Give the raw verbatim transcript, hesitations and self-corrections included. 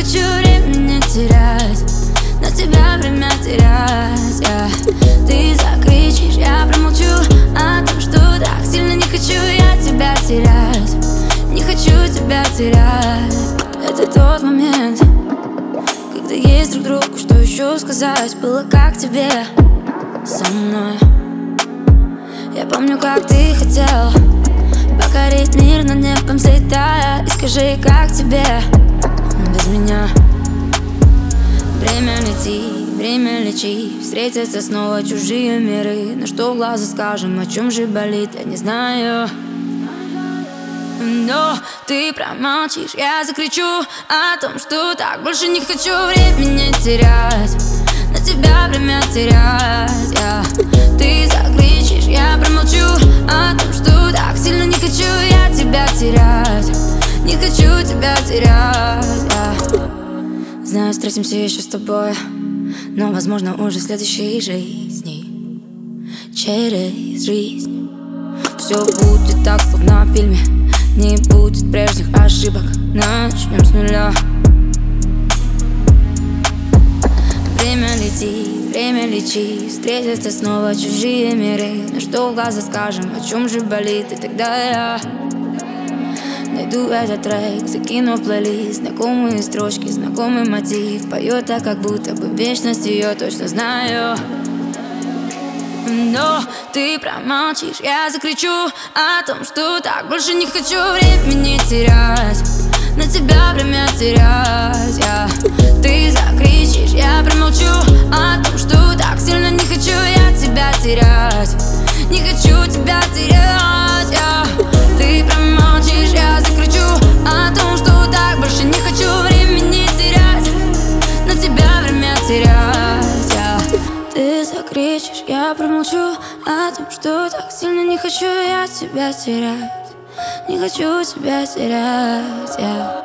хочу времени терять, на тебя время терять, yeah. Ты закричишь, я промолчу о том, что так сильно не хочу я тебя терять. Не хочу тебя терять. Это тот момент, когда есть друг другу, что еще сказать. Было как тебе со мной. Я помню, как ты хотел покорить мир над небом взлетая. И скажи, как тебе без меня? Время лети, время лечи, встретятся снова чужие миры. На что в глаза скажем, о чем же болит, я не знаю. Но ты промолчишь, я закричу о том, что так больше не хочу времени терять, на тебя время терять, yeah. Ты закричишь, я промолчу о том, что так сильно не хочу я тебя терять. Не хочу тебя терять, yeah. Знаю, встретимся еще с тобой, но, возможно, уже в следующей жизни. Через жизнь все будет так, словно в фильме. Не будет прежних ошибок, начнем с нуля. Время лети, время лечи, встретятся снова чужие миры. На что в глаза скажем, о чем же болит, и тогда я найду этот трек, закину в плейлист знакомые строчки, знакомый мотив. Поет так, как будто бы вечность ее точно знаю. Но ты промолчишь, я закричу о том, что так больше не хочу времени терять, на тебя время терять, yeah. Ты закричишь, я промолчу о том, что так сильно не хочу я тебя терять. Не хочу тебя терять, yeah. Ты промолчишь, я закричу о том, что так больше не хочу времени терять, на тебя время терять, yeah. Ты закричишь, я промолчу о том, что так сильно не хочу я тебя терять. Не хочу тебя терять, yeah.